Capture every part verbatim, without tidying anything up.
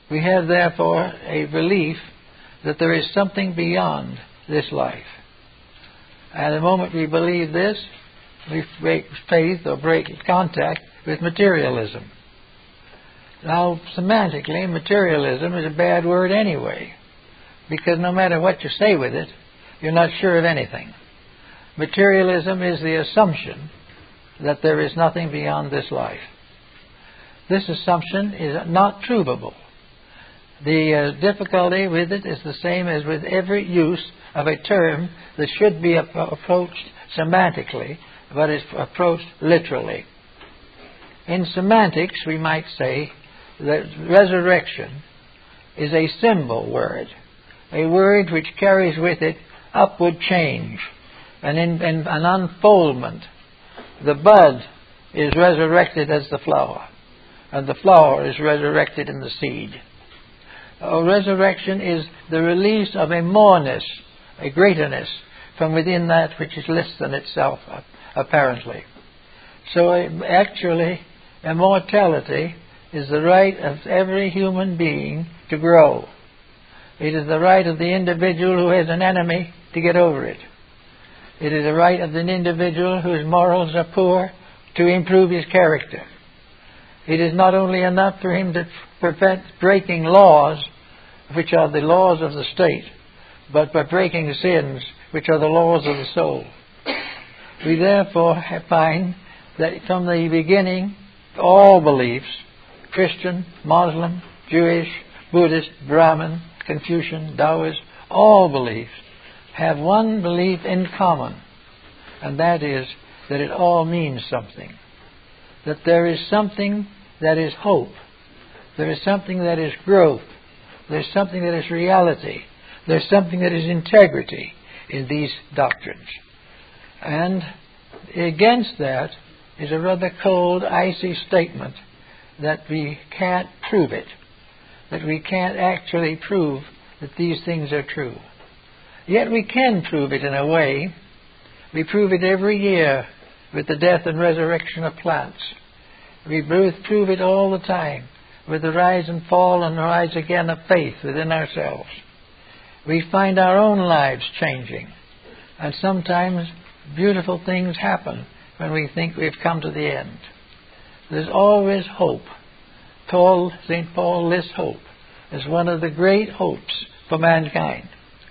We have, therefore, a belief that there is something beyond this life. And the moment we believe this, we break faith or break contact with materialism. Now, semantically, materialism is a bad word anyway, because no matter what you say with it, you're not sure of anything. Materialism is the assumption that there is nothing beyond this life. This assumption is not provable. The uh, difficulty with it is the same as with every use of a term that should be ap- approached semantically, but is approached literally. In semantics, we might say that resurrection is a symbol word, a word which carries with it upward change, an, in, an unfoldment. The bud is resurrected as the flower, and the flower is resurrected in the seed. Uh, resurrection is the release of a moreness, a greaterness, from within that which is less than itself, uh, apparently. So uh, actually, immortality is the right of every human being to grow. It is the right of the individual who has an enemy to get over it. It is the right of an individual whose morals are poor to improve his character. It is not only enough for him to prevent breaking laws, which are the laws of the state, but by breaking sins, which are the laws of the soul. We therefore find that from the beginning, all beliefs, Christian, Muslim, Jewish, Buddhist, Brahmin, Confucian, Taoist, all beliefs have one belief in common, and that is that it all means something. That there is something that is hope. There is something that is growth. There's something that is reality. There's something that is integrity in these doctrines. And against that is a rather cold, icy statement that we can't prove it, that we can't actually prove that these things are true. Yet we can prove it in a way. We prove it every year with the death and resurrection of plants. We prove it all the time with the rise and fall and rise again of faith within ourselves. We find our own lives changing, and sometimes beautiful things happen when we think we've come to the end. There's always hope. Paul, Saint Paul lists hope as one of the great hopes for mankind.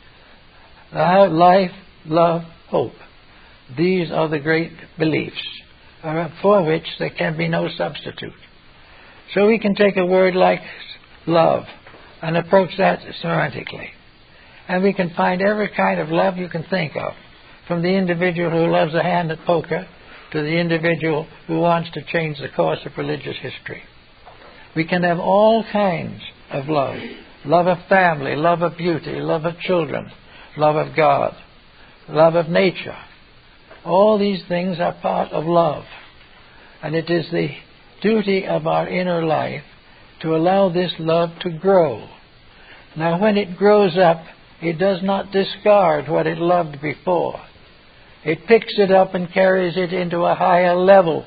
Life, love, hope. These are the great beliefs for which there can be no substitute. So we can take a word like love and approach that semantically. And we can find every kind of love you can think of, from the individual who loves a hand at poker to the individual who wants to change the course of religious history. We can have all kinds of love. Love of family, love of beauty, love of children, love of God, love of nature. All these things are part of love. And it is the duty of our inner life to allow this love to grow. Now, when it grows up, it does not discard what it loved before. It picks it up and carries it into a higher level.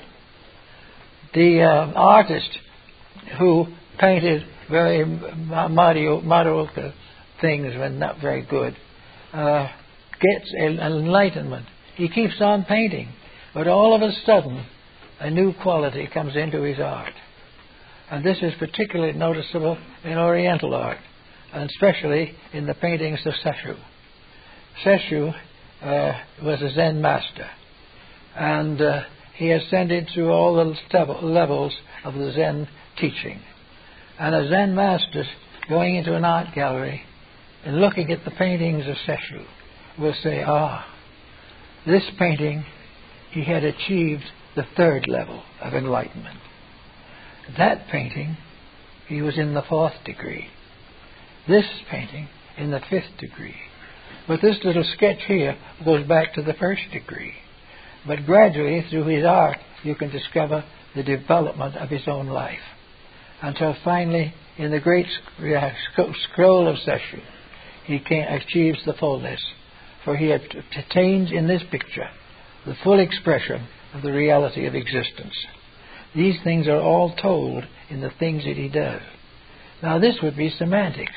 The uh, artist who painted very mediocre things when not very good uh, gets an enlightenment. He keeps on painting, but all of a sudden a new quality comes into his art. And this is particularly noticeable in Oriental art, and especially in the paintings of Seshu. Seshu uh, was a Zen master, and uh, he ascended through all the levels of the Zen teaching. And a Zen master going into an art gallery and looking at the paintings of Seshu will say, ah, this painting, he had achieved the third level of enlightenment. That painting, he was in the fourth degree. This painting, in the fifth degree. But this little sketch here goes back to the first degree. But gradually, through his art, you can discover the development of his own life. Until finally, in the great scroll of Seshu, he can, achieves the fullness. For he attains in this picture the full expression of the reality of existence. These things are all told in the things that he does. Now this would be semantics.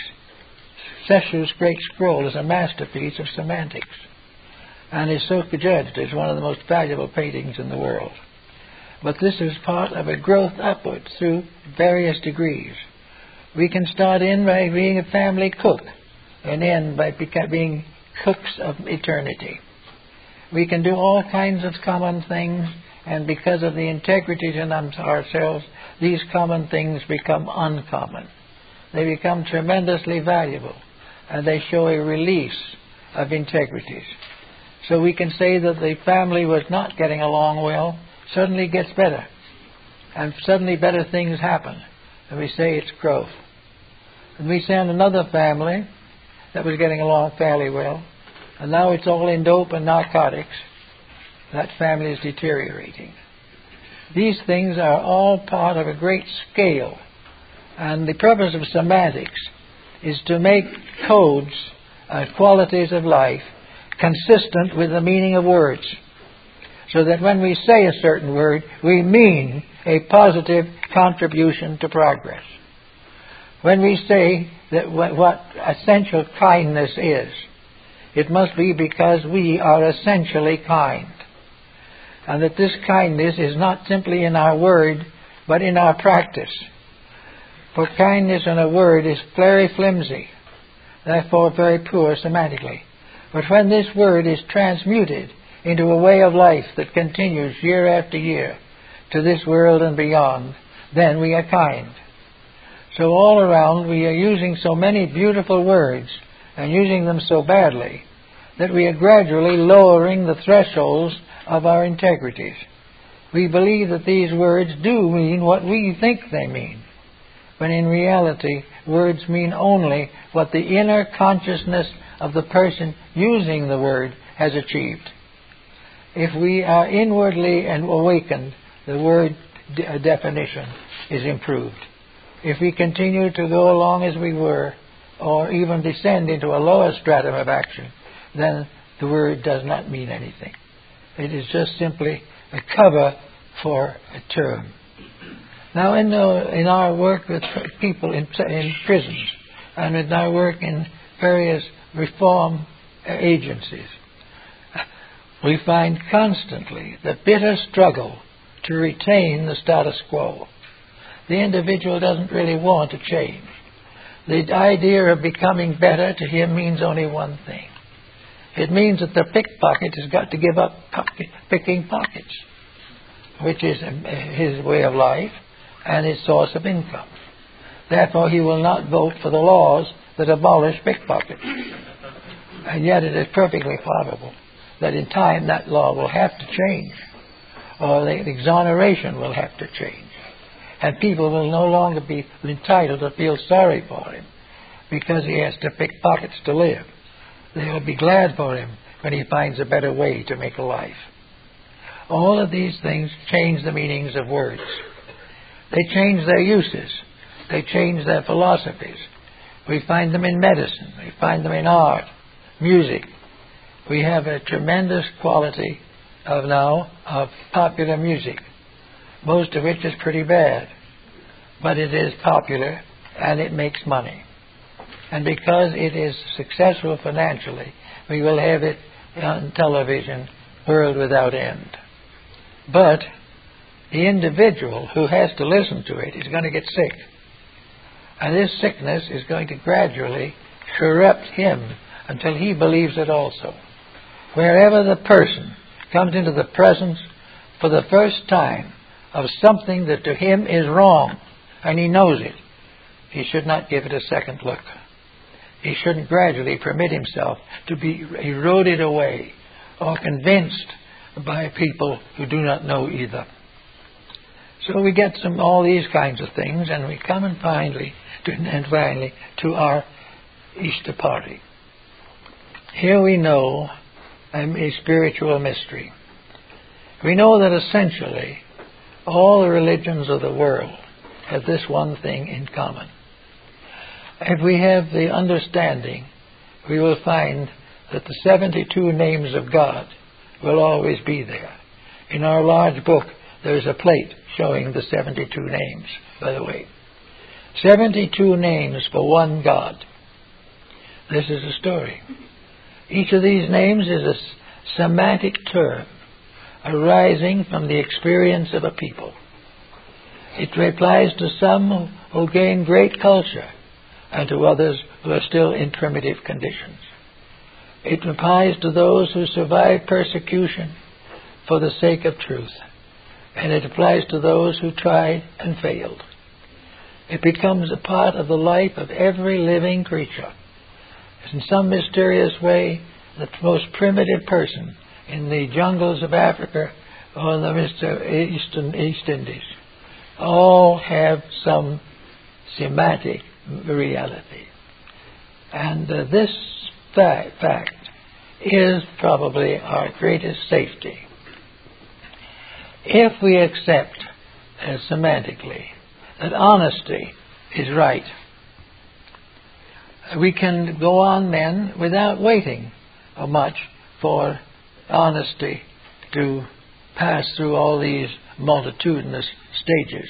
Cecil's great scroll is a masterpiece of semantics, and is so judged as one of the most valuable paintings in the world. But this is part of a growth upwards through various degrees. We can start in by being a family cook and end by being cooks of eternity. We can do all kinds of common things, and because of the integrity in ourselves, these common things become uncommon. They become tremendously valuable, and they show a release of integrities. So we can say that the family was not getting along well, suddenly gets better, and suddenly better things happen, and we say it's growth. And we send another family that was getting along fairly well, and now it's all in dope and narcotics. That family is deteriorating. These things are all part of a great scale, and the purpose of semantics is to make codes and qualities of life consistent with the meaning of words, so that when we say a certain word, we mean a positive contribution to progress. When we say that what essential kindness is, it must be because we are essentially kind, and that this kindness is not simply in our word, but in our practice. For kindness in a word is very flimsy, therefore very poor semantically. But when this word is transmuted into a way of life that continues year after year to this world and beyond, then we are kind. So all around we are using so many beautiful words and using them so badly that we are gradually lowering the thresholds of our integrities. We believe that these words do mean what we think they mean, when in reality words mean only what the inner consciousness of the person using the word has achieved. If we are inwardly and awakened, the word de- definition is improved. If we continue to go along as we were, or even descend into a lower stratum of action, then the word does not mean anything. It is just simply a cover for a term. Now, in, the, in our work with people in, in prisons, and in our work in various reform agencies, we find constantly the bitter struggle to retain the status quo. The individual doesn't really want to change. The idea of becoming better to him means only one thing. It means that the pickpocket has got to give up pocket, picking pockets, which is his way of life and his source of income. Therefore, he will not vote for the laws that abolish pickpockets. And yet it is perfectly probable that in time that law will have to change, or the exoneration will have to change. And people will no longer be entitled to feel sorry for him because he has to pick pockets to live. They will be glad for him when he finds a better way to make a life. All of these things change the meanings of words. They change their uses. They change their philosophies. We find them in medicine. We find them in art, music. We have a tremendous quality of now of popular music, most of which is pretty bad. But it is popular and it makes money. And because it is successful financially, we will have it on television, world without end. But the individual who has to listen to it is going to get sick. And this sickness is going to gradually corrupt him until he believes it also. Wherever the person comes into the presence for the first time of something that to him is wrong, and he knows it, he should not give it a second look. He shouldn't gradually permit himself to be eroded away or convinced by people who do not know either. So we get some all these kinds of things, and we come and finally to, and finally to our Easter party. Here we know a spiritual mystery. We know that essentially all the religions of the world have this one thing in common. If we have the understanding, we will find that the seventy-two names of God will always be there. In our large book, there is a plate showing the seventy-two names, by the way. seventy-two names for one God. This is the story. Each of these names is a semantic term arising from the experience of a people. It applies to some who gain great culture and to others who are still in primitive conditions. It applies to those who survive persecution for the sake of truth, and it applies to those who tried and failed. It becomes a part of the life of every living creature. In some mysterious way, the most primitive person in the jungles of Africa or in the Eastern East Indies all have some semantic reality. And uh, this fact, fact is probably our greatest safety. If we accept uh, semantically that honesty is right, we can go on then without waiting much for honesty to pass through all these multitudinous stages.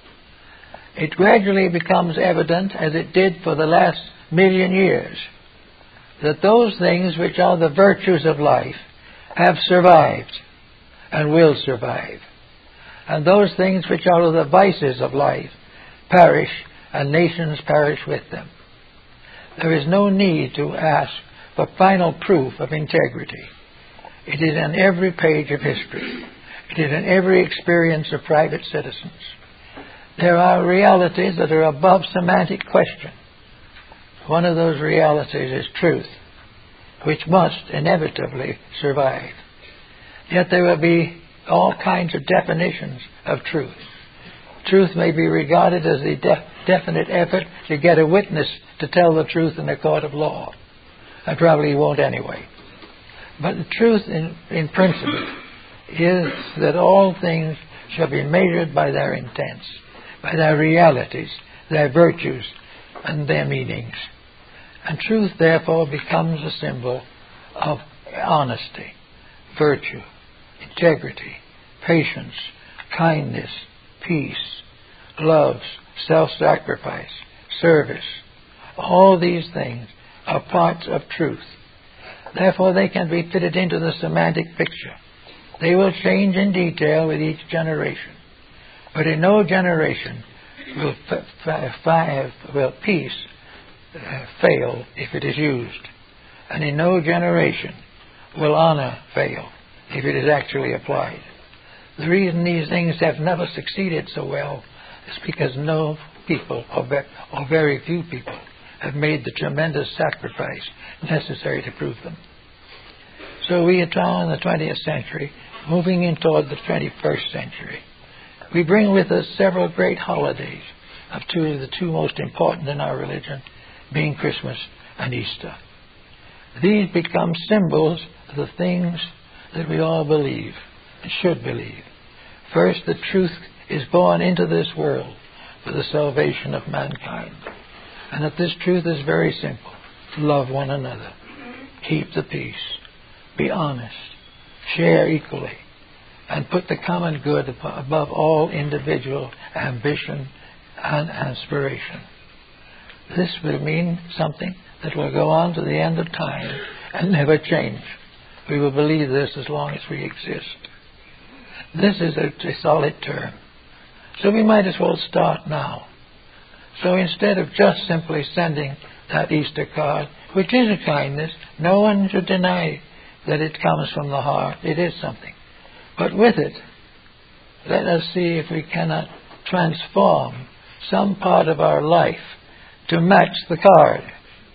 It gradually becomes evident, as it did for the last million years, that those things which are the virtues of life have survived and will survive. And those things which are the vices of life perish, and nations perish with them. There is no need to ask for final proof of integrity. It is in every page of history. It is in every experience of private citizens. There are realities that are above semantic question. One of those realities is truth, which must inevitably survive. Yet there will be all kinds of definitions of truth. Truth may be regarded as the de- definite effort to get a witness to tell the truth in a court of law. And probably he won't anyway. But the truth in, in principle is that all things shall be measured by their intents, by their realities, their virtues, and their meanings. And truth, therefore, becomes a symbol of honesty, virtue, integrity, patience, kindness, peace, love, self-sacrifice, service. All these things are parts of truth. Therefore, they can be fitted into the semantic picture. They will change in detail with each generation. But in no generation will, f- f- will peace uh, fail if it is used. And in no generation will honor fail if it is actually applied. The reason these things have never succeeded so well is because no people, or, ve- or very few people, have made the tremendous sacrifice necessary to prove them. So we are now in the twentieth century, moving in toward the twenty-first century. We bring with us several great holidays, of two of the two most important in our religion, being Christmas and Easter. These become symbols of the things that we all believe and should believe. First, the truth is born into this world for the salvation of mankind. And that this truth is very simple. Love one another. Keep the peace. Be honest. Share equally. And put the common good above all individual ambition and aspiration. This will mean something that will go on to the end of time and never change. We will believe this as long as we exist. This is a, a solid term. So we might as well start now. So instead of just simply sending that Easter card, which is a kindness, no one should deny that it comes from the heart. It is something. But with it, let us see if we cannot transform some part of our life to match the card.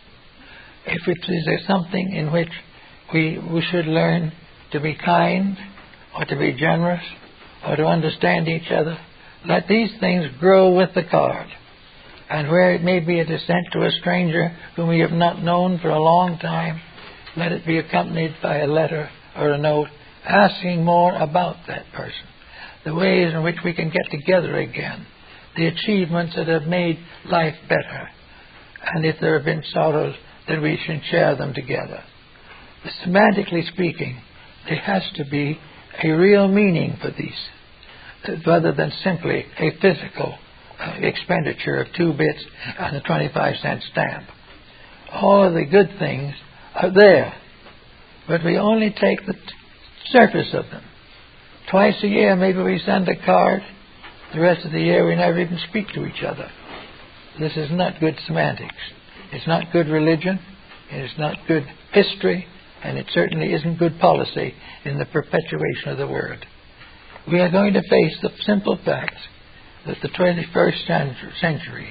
If it is something in which we, we should learn to be kind, or to be generous, or to understand each other, let these things grow with the card. And where it may be a descent to a stranger whom we have not known for a long time, let it be accompanied by a letter or a note asking more about that person, the ways in which we can get together again, the achievements that have made life better, and if there have been sorrows, that we should share them together. Semantically speaking, there has to be a real meaning for these, rather than simply a physical uh, expenditure of two bits on a twenty-five cent stamp. All of the good things are there, but we only take the t- surface of them. Twice a year maybe we send a card. The rest of the year we never even speak to each other. This is not good semantics. It's not good religion. It's not good history. And it certainly isn't good policy in the perpetuation of the word. We are going to face the simple fact that the twenty-first century,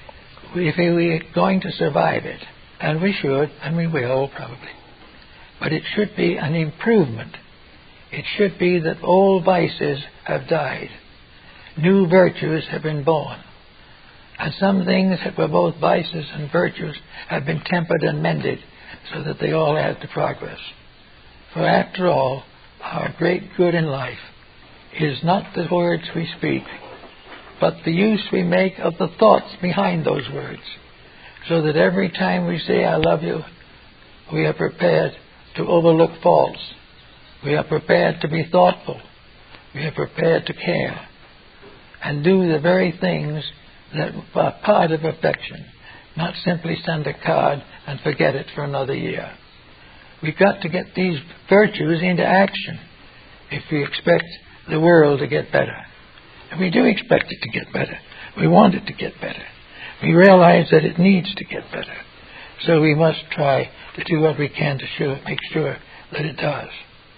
if we are going to survive it, and we should, and we will probably, but it should be an improvement. It should be that old vices have died. New virtues have been born. And some things that were both vices and virtues have been tempered and mended so that they all add to progress. For after all, our great good in life is not the words we speak, but the use we make of the thoughts behind those words, so that every time we say, I love you, we are prepared to overlook faults. We are prepared to be thoughtful. We are prepared to care and do the very things that are part of affection, not simply send a card and forget it for another year. We've got to get these virtues into action if we expect the world to get better. And we do expect it to get better. We want it to get better. We realize that it needs to get better. So we must try to do what we can to sure, make sure that it does.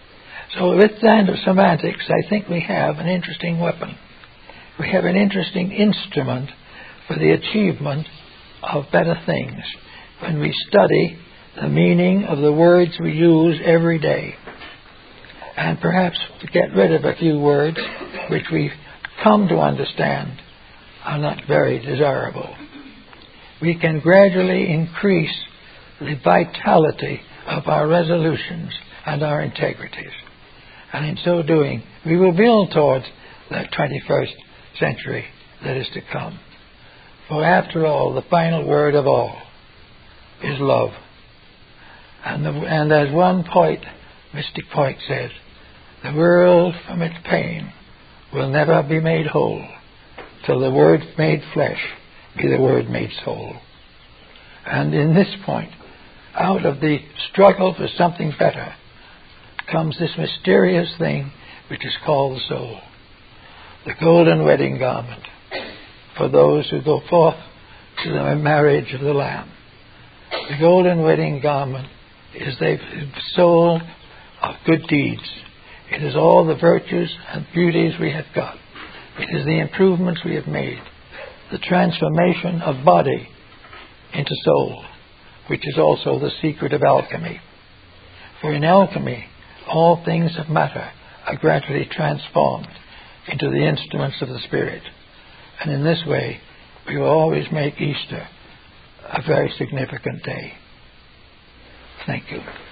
So with the end of semantics, I think we have an interesting weapon. We have an interesting instrument for the achievement of better things when we study the meaning of the words we use every day, and perhaps to get rid of a few words which we've come to understand are not very desirable. We can gradually increase the vitality of our resolutions and our integrities. And in so doing, we will build towards that twenty-first century that is to come. For after all, the final word of all is love. And, the, and as one poet, Mystic Poet, said, the world from its pain will never be made whole till the word made flesh be the word made soul. And in this point, out of the struggle for something better, comes this mysterious thing which is called the soul. The golden wedding garment for those who go forth to the marriage of the Lamb. The golden wedding garment is the soul of good deeds. It is all the virtues and beauties we have got. It is the improvements we have made. The transformation of body into soul, which is also the secret of alchemy. For in alchemy, all things of matter are gradually transformed into the instruments of the Spirit. And in this way, we will always make Easter a very significant day. Thank you.